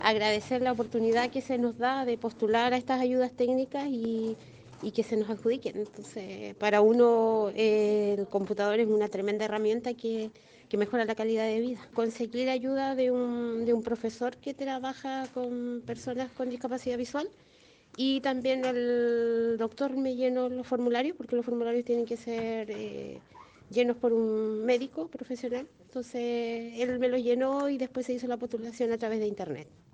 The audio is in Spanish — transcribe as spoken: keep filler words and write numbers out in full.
Agradecer la oportunidad que se nos da de postular a estas ayudas técnicas y, y que se nos adjudiquen. Entonces, para uno eh, el computador es una tremenda herramienta que, que mejora la calidad de vida. Conseguir ayuda de un, de un profesor que trabaja con personas con discapacidad visual y también el doctor me llenó los formularios, porque los formularios tienen que ser eh, llenos por un médico profesional. Entonces él me los llenó y después se hizo la postulación a través de internet.